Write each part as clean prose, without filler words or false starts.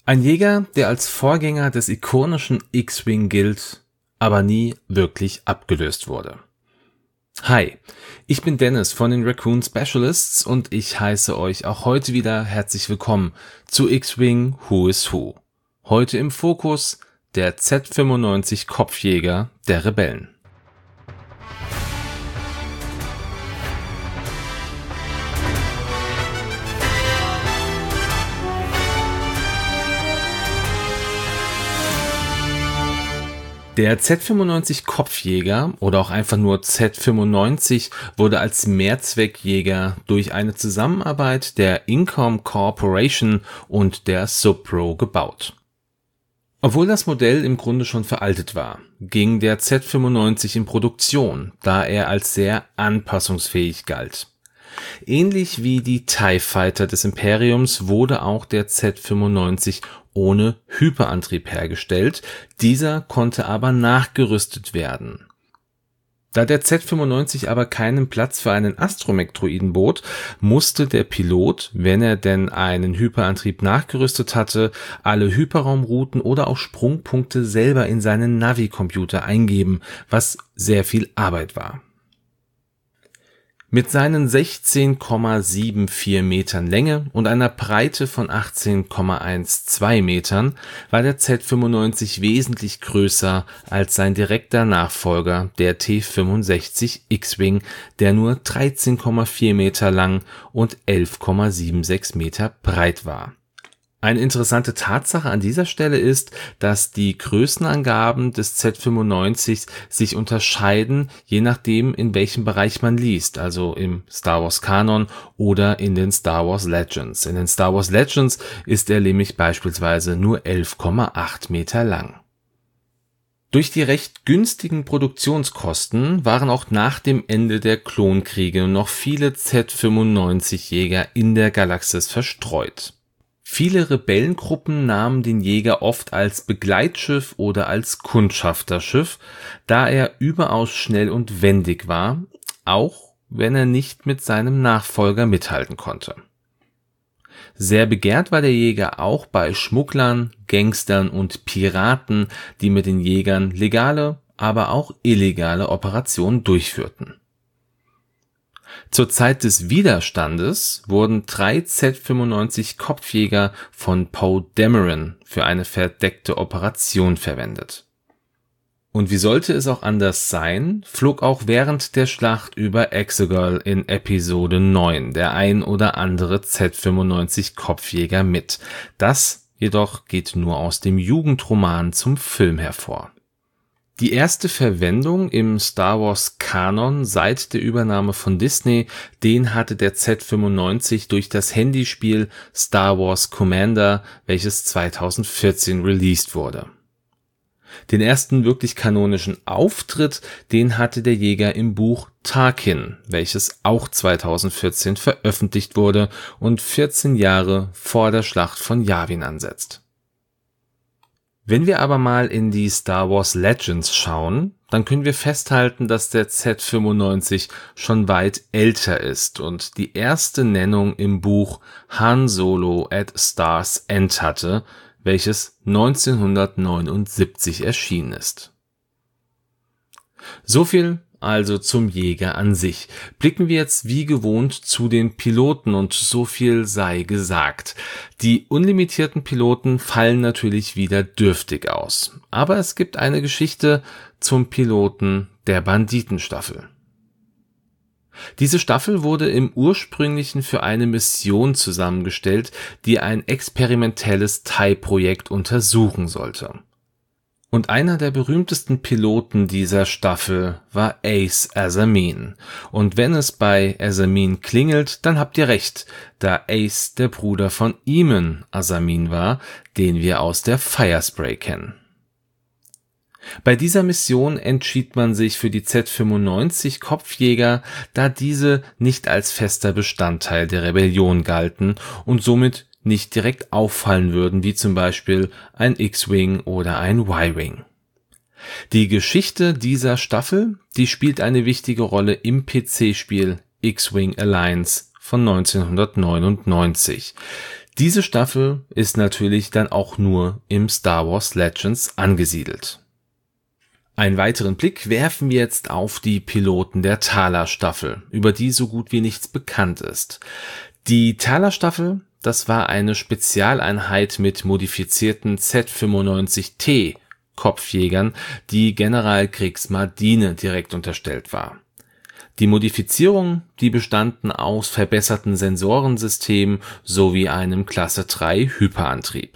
Ein Jäger, der als Vorgänger des ikonischen X-Wing gilt, aber nie wirklich abgelöst wurde. Hi, ich bin Dennis von den Raccoon Specialists und ich heiße euch auch heute wieder herzlich willkommen zu X-Wing Who is Who. Heute im Fokus der Z95 Kopfjäger der Rebellen. Der Z95 Kopfjäger oder auch einfach nur Z95 wurde als Mehrzweckjäger durch eine Zusammenarbeit der Incom Corporation und der Subpro gebaut. Obwohl das Modell im Grunde schon veraltet war, ging der Z95 in Produktion, da er als sehr anpassungsfähig galt. Ähnlich wie die TIE Fighter des Imperiums wurde auch der Z95 ohne Hyperantrieb hergestellt, dieser konnte aber nachgerüstet werden. Da der Z95 aber keinen Platz für einen Astromech-Droiden bot, musste der Pilot, wenn er denn einen Hyperantrieb nachgerüstet hatte, alle Hyperraumrouten oder auch Sprungpunkte selber in seinen Navi-Computer eingeben, was sehr viel Arbeit war. Mit seinen 16,74 Metern Länge und einer Breite von 18,12 Metern war der Z95 wesentlich größer als sein direkter Nachfolger, der T65 X-Wing, der nur 13,4 Meter lang und 11,76 Meter breit war. Eine interessante Tatsache an dieser Stelle ist, dass die Größenangaben des Z95 sich unterscheiden, je nachdem, in welchem Bereich man liest, also im Star Wars Kanon oder in den Star Wars Legends. In den Star Wars Legends ist er nämlich beispielsweise nur 11,8 Meter lang. Durch die recht günstigen Produktionskosten waren auch nach dem Ende der Klonkriege noch viele Z95-Jäger in der Galaxis verstreut. Viele Rebellengruppen nahmen den Jäger oft als Begleitschiff oder als Kundschafterschiff, da er überaus schnell und wendig war, auch wenn er nicht mit seinem Nachfolger mithalten konnte. Sehr begehrt war der Jäger auch bei Schmugglern, Gangstern und Piraten, die mit den Jägern legale, aber auch illegale Operationen durchführten. Zur Zeit des Widerstandes wurden 3 Z95 Kopfjäger von Poe Dameron für eine verdeckte Operation verwendet. Und wie sollte es auch anders sein, flog auch während der Schlacht über Exegol in Episode 9 der ein oder andere Z95 Kopfjäger mit. Das jedoch geht nur aus dem Jugendroman zum Film hervor. Die erste Verwendung im Star Wars Kanon seit der Übernahme von Disney, den hatte der Z95 durch das Handyspiel Star Wars Commander, welches 2014 released wurde. Den ersten wirklich kanonischen Auftritt, den hatte der Jäger im Buch Tarkin, welches auch 2014 veröffentlicht wurde und 14 Jahre vor der Schlacht von Yavin ansetzt. Wenn wir aber mal in die Star Wars Legends schauen, dann können wir festhalten, dass der Z95 schon weit älter ist und die erste Nennung im Buch Han Solo at Star's End hatte, welches 1979 erschienen ist. So viel also zum Jäger an sich. Blicken wir jetzt wie gewohnt zu den Piloten und so viel sei gesagt. Die unlimitierten Piloten fallen natürlich wieder dürftig aus. Aber es gibt eine Geschichte zum Piloten der Banditenstaffel. Diese Staffel wurde im Ursprünglichen für eine Mission zusammengestellt, die ein experimentelles TIE-Projekt untersuchen sollte. Und einer der berühmtesten Piloten dieser Staffel war Ace Asamin. Und wenn es bei Asamin klingelt, dann habt ihr recht, da Ace der Bruder von Eamon Asamin war, den wir aus der Firespray kennen. Bei dieser Mission entschied man sich für die Z95 Kopfjäger, da diese nicht als fester Bestandteil der Rebellion galten und somit nicht direkt auffallen würden, wie zum Beispiel ein X-Wing oder ein Y-Wing. Die Geschichte dieser Staffel, die spielt eine wichtige Rolle im PC-Spiel X-Wing Alliance von 1999. Diese Staffel ist natürlich dann auch nur im Star Wars Legends angesiedelt. Einen weiteren Blick werfen wir jetzt auf die Piloten der Tala-Staffel, über die so gut wie nichts bekannt ist. Die Tala-Staffel, das war eine Spezialeinheit mit modifizierten Z-95T Kopfjägern, die General Kriegsmarine direkt unterstellt war. Die Modifizierungen, die bestanden aus verbesserten Sensorensystemen sowie einem Klasse 3 Hyperantrieb.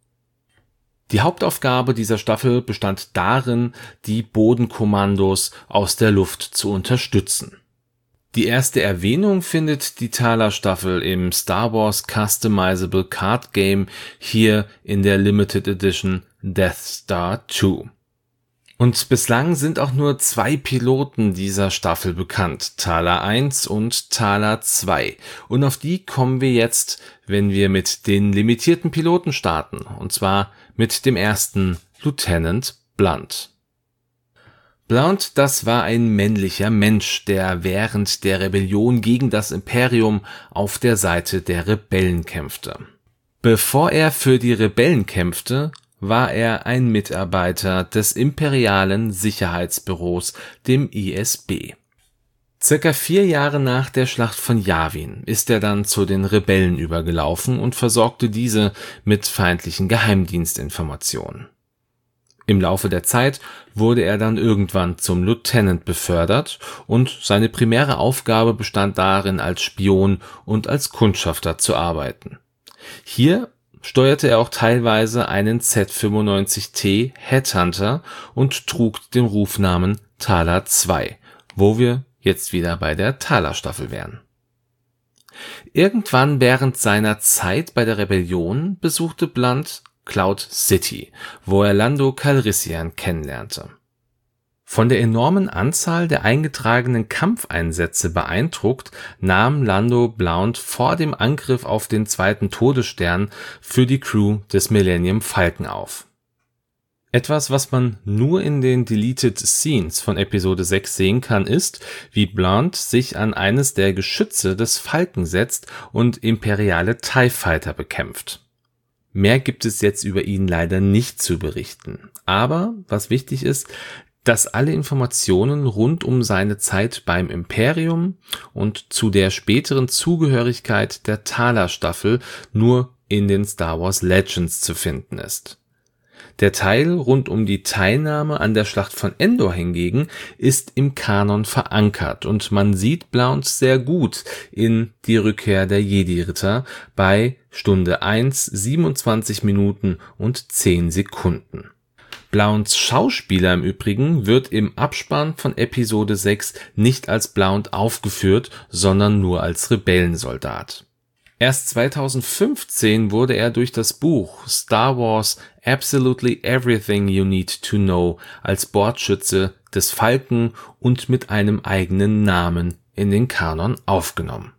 Die Hauptaufgabe dieser Staffel bestand darin, die Bodenkommandos aus der Luft zu unterstützen. Die erste Erwähnung findet die Tala-Staffel im Star Wars Customizable Card Game, hier in der Limited Edition Death Star 2. Und bislang sind auch nur 2 Piloten dieser Staffel bekannt, Tala 1 und Tala 2. Und auf die kommen wir jetzt, wenn wir mit den limitierten Piloten starten, und zwar mit dem ersten, Lieutenant Blunt. Blunt, das war ein männlicher Mensch, der während der Rebellion gegen das Imperium auf der Seite der Rebellen kämpfte. Bevor er für die Rebellen kämpfte, war er ein Mitarbeiter des imperialen Sicherheitsbüros, dem ISB. Circa 4 Jahre nach der Schlacht von Yavin ist er dann zu den Rebellen übergelaufen und versorgte diese mit feindlichen Geheimdienstinformationen. Im Laufe der Zeit wurde er dann irgendwann zum Lieutenant befördert und seine primäre Aufgabe bestand darin, als Spion und als Kundschafter zu arbeiten. Hier steuerte er auch teilweise einen Z-95T Headhunter und trug den Rufnamen Tala 2, wo wir jetzt wieder bei der Tala-Staffel wären. Irgendwann während seiner Zeit bei der Rebellion besuchte Blunt Cloud City, wo er Lando Calrissian kennenlernte. Von der enormen Anzahl der eingetragenen Kampfeinsätze beeindruckt, nahm Lando Blount vor dem Angriff auf den zweiten Todesstern für die Crew des Millennium Falcon auf. Etwas, was man nur in den Deleted Scenes von Episode 6 sehen kann, ist, wie Blount sich an eines der Geschütze des Falcon setzt und imperiale TIE Fighter bekämpft. Mehr gibt es jetzt über ihn leider nicht zu berichten. Aber, was wichtig ist, dass alle Informationen rund um seine Zeit beim Imperium und zu der späteren Zugehörigkeit der Tala-Staffel nur in den Star Wars Legends zu finden ist. Der Teil rund um die Teilnahme an der Schlacht von Endor hingegen ist im Kanon verankert und man sieht Blount sehr gut in Die Rückkehr der Jedi-Ritter bei Stunde 1, 27 Minuten und 10 Sekunden. Blounts Schauspieler im Übrigen wird im Abspann von Episode 6 nicht als Blount aufgeführt, sondern nur als Rebellensoldat. Erst 2015 wurde er durch das Buch Star Wars Absolutely Everything You Need to Know als Bordschütze des Falken und mit einem eigenen Namen in den Kanon aufgenommen.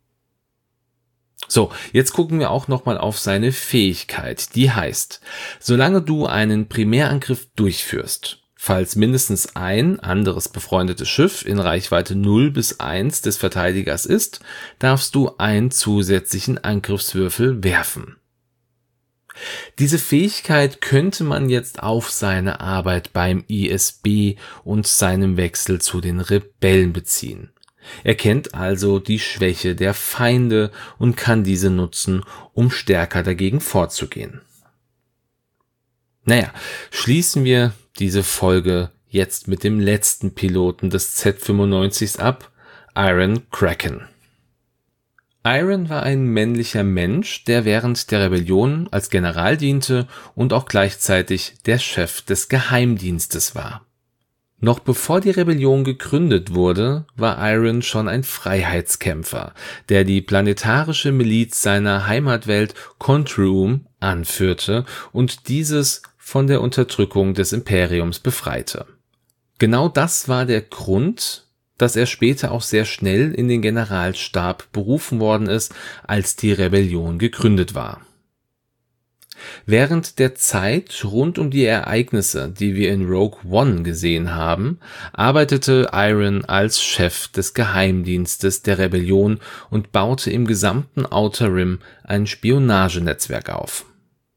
So, jetzt gucken wir auch nochmal auf seine Fähigkeit. Die heißt, solange du einen Primärangriff durchführst, falls mindestens ein anderes befreundetes Schiff in Reichweite 0 bis 1 des Verteidigers ist, darfst du einen zusätzlichen Angriffswürfel werfen. Diese Fähigkeit könnte man jetzt auf seine Arbeit beim ISB und seinem Wechsel zu den Rebellen beziehen. Er kennt also die Schwäche der Feinde und kann diese nutzen, um stärker dagegen vorzugehen. Naja, schließen wir diese Folge jetzt mit dem letzten Piloten des Z-95s ab, Iron Kraken. Iron war ein männlicher Mensch, der während der Rebellion als General diente und auch gleichzeitig der Chef des Geheimdienstes war. Noch bevor die Rebellion gegründet wurde, war Iron schon ein Freiheitskämpfer, der die planetarische Miliz seiner Heimatwelt Contruum anführte und dieses von der Unterdrückung des Imperiums befreite. Genau das war der Grund, dass er später auch sehr schnell in den Generalstab berufen worden ist, als die Rebellion gegründet war. Während der Zeit rund um die Ereignisse, die wir in Rogue One gesehen haben, arbeitete Iron als Chef des Geheimdienstes der Rebellion und baute im gesamten Outer Rim ein Spionagenetzwerk auf.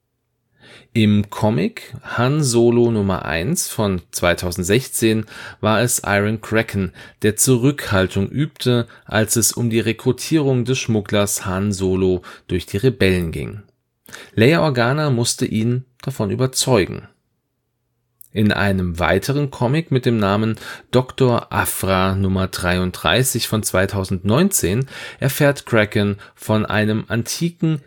Im Comic Han Solo Nummer 1 von 2016 war es Iron Kraken, der Zurückhaltung übte, als es um die Rekrutierung des Schmugglers Han Solo durch die Rebellen ging. Leia Organa musste ihn davon überzeugen. In einem weiteren Comic mit dem Namen Dr. Aphra Nummer 33 von 2019 erfährt Kraken von einem antiken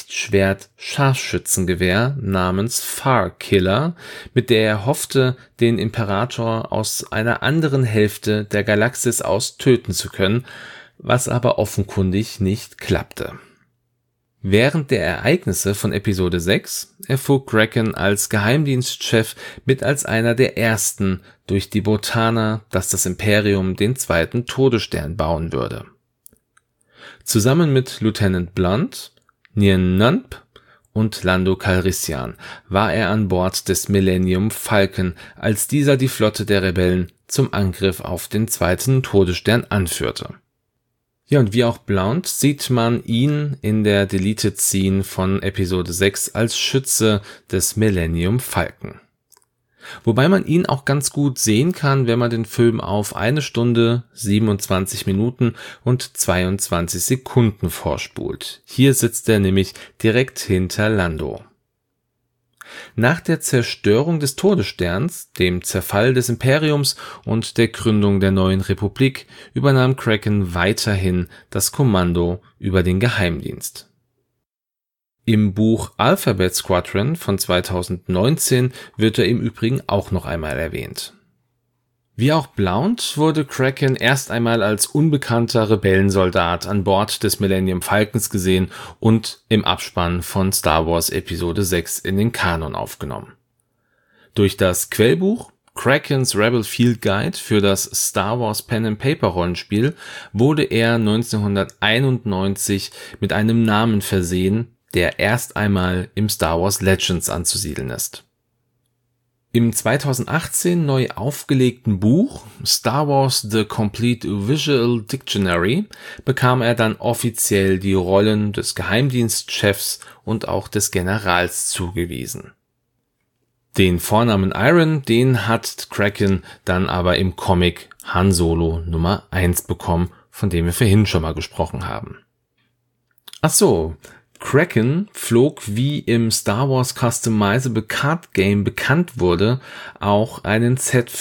Lichtschwert-Scharfschützengewehr namens Farkiller, mit der er hoffte, den Imperator aus einer anderen Hälfte der Galaxis aus töten zu können, was aber offenkundig nicht klappte. Während der Ereignisse von Episode 6 erfuhr Kraken als Geheimdienstchef mit als einer der ersten durch die Botana, dass das Imperium den zweiten Todesstern bauen würde. Zusammen mit Lieutenant Blunt, Nien Nunb und Lando Calrissian war er an Bord des Millennium Falcon, als dieser die Flotte der Rebellen zum Angriff auf den zweiten Todesstern anführte. Ja, und wie auch Blount sieht man ihn in der Deleted Scene von Episode 6 als Schütze des Millennium Falcon. Wobei man ihn auch ganz gut sehen kann, wenn man den Film auf 1 Stunde, 27 Minuten und 22 Sekunden vorspult. Hier sitzt er nämlich direkt hinter Lando. Nach der Zerstörung des Todessterns, dem Zerfall des Imperiums und der Gründung der neuen Republik übernahm Kraken weiterhin das Kommando über den Geheimdienst. Im Buch Alphabet Squadron von 2019 wird er im Übrigen auch noch einmal erwähnt. Wie auch Blount wurde Kraken erst einmal als unbekannter Rebellensoldat an Bord des Millennium Falcons gesehen und im Abspann von Star Wars Episode 6 in den Kanon aufgenommen. Durch das Quellbuch Krakens Rebel Field Guide für das Star Wars Pen and Paper Rollenspiel wurde er 1991 mit einem Namen versehen, der erst einmal im Star Wars Legends anzusiedeln ist. Im 2018 neu aufgelegten Buch Star Wars The Complete Visual Dictionary bekam er dann offiziell die Rollen des Geheimdienstchefs und auch des Generals zugewiesen. Den Vornamen Iron, den hat Kraken dann aber im Comic Han Solo Nummer 1 bekommen, von dem wir vorhin schon mal gesprochen haben. Ach so, Kraken flog, wie im Star Wars Customizable Card Game bekannt wurde, auch einen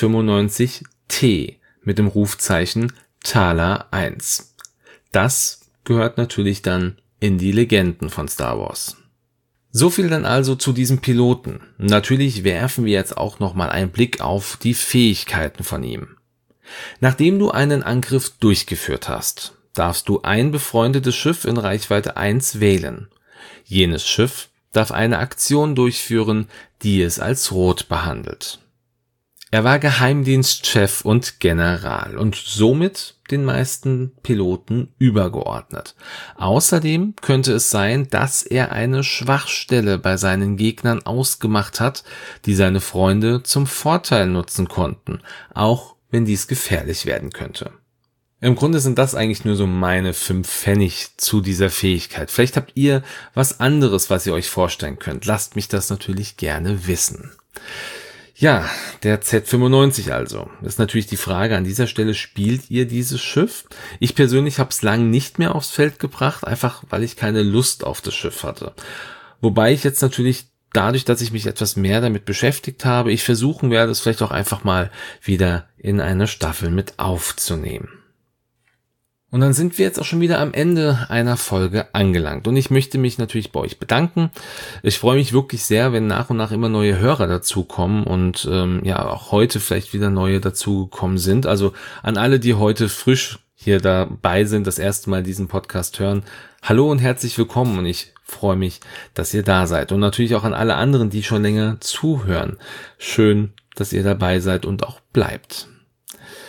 Z95T mit dem Rufzeichen Tala 1. Das gehört natürlich dann in die Legenden von Star Wars. So viel dann also zu diesem Piloten. Natürlich werfen wir jetzt auch nochmal einen Blick auf die Fähigkeiten von ihm. Nachdem du einen Angriff durchgeführt hast, darfst du ein befreundetes Schiff in Reichweite 1 wählen. Jenes Schiff darf eine Aktion durchführen, die es als rot behandelt. Er war Geheimdienstchef und General und somit den meisten Piloten übergeordnet. Außerdem könnte es sein, dass er eine Schwachstelle bei seinen Gegnern ausgemacht hat, die seine Freunde zum Vorteil nutzen konnten, auch wenn dies gefährlich werden könnte. Im Grunde sind das eigentlich nur so meine 5 Pfennig zu dieser Fähigkeit. Vielleicht habt ihr was anderes, was ihr euch vorstellen könnt. Lasst mich das natürlich gerne wissen. Ja, der Z95 also. Das ist natürlich die Frage an dieser Stelle, spielt ihr dieses Schiff? Ich persönlich habe es lang nicht mehr aufs Feld gebracht, einfach weil ich keine Lust auf das Schiff hatte. Wobei ich jetzt natürlich dadurch, dass ich mich etwas mehr damit beschäftigt habe, ich versuchen werde, es vielleicht auch einfach mal wieder in eine Staffel mit aufzunehmen. Und dann sind wir jetzt auch schon wieder am Ende einer Folge angelangt. Und ich möchte mich natürlich bei euch bedanken. Ich freue mich wirklich sehr, wenn nach und nach immer neue Hörer dazukommen und auch heute vielleicht wieder neue dazugekommen sind. Also an alle, die heute frisch hier dabei sind, das erste Mal diesen Podcast hören. Hallo und herzlich willkommen und ich freue mich, dass ihr da seid. Und natürlich auch an alle anderen, die schon länger zuhören. Schön, dass ihr dabei seid und auch bleibt.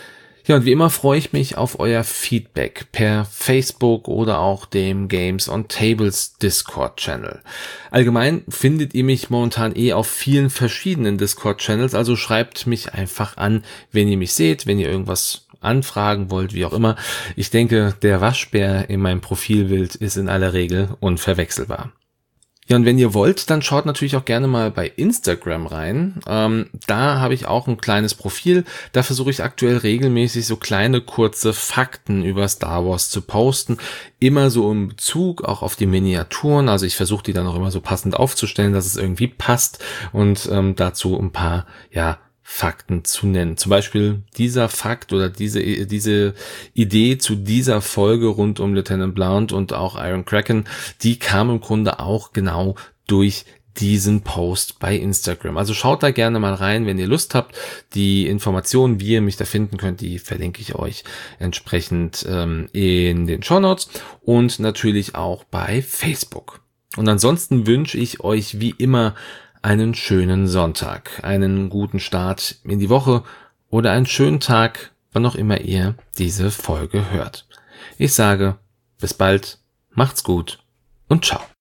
Ja, und wie immer freue ich mich auf euer Feedback per Facebook oder auch dem Games on Tables Discord-Channel. Allgemein findet ihr mich momentan auf vielen verschiedenen Discord-Channels, also schreibt mich einfach an, wenn ihr mich seht, wenn ihr irgendwas anfragen wollt, wie auch immer. Ich denke, der Waschbär in meinem Profilbild ist in aller Regel unverwechselbar. Ja, und wenn ihr wollt, dann schaut natürlich auch gerne mal bei Instagram rein. Da habe ich auch ein kleines Profil. Da versuche ich aktuell regelmäßig so kleine, kurze Fakten über Star Wars zu posten. Immer so im Bezug auch auf die Miniaturen. Also ich versuche die dann auch immer so passend aufzustellen, dass es irgendwie passt. Und dazu ein paar, Fakten zu nennen. Zum Beispiel dieser Fakt oder diese Idee zu dieser Folge rund um Lieutenant Blount und auch Iron Kraken, die kam im Grunde auch genau durch diesen Post bei Instagram. Also schaut da gerne mal rein, wenn ihr Lust habt. Die Informationen, wie ihr mich da finden könnt, die verlinke ich euch entsprechend in den Shownotes und natürlich auch bei Facebook. Und ansonsten wünsche ich euch wie immer einen schönen Sonntag, einen guten Start in die Woche oder einen schönen Tag, wann auch immer ihr diese Folge hört. Ich sage, bis bald, macht's gut und ciao.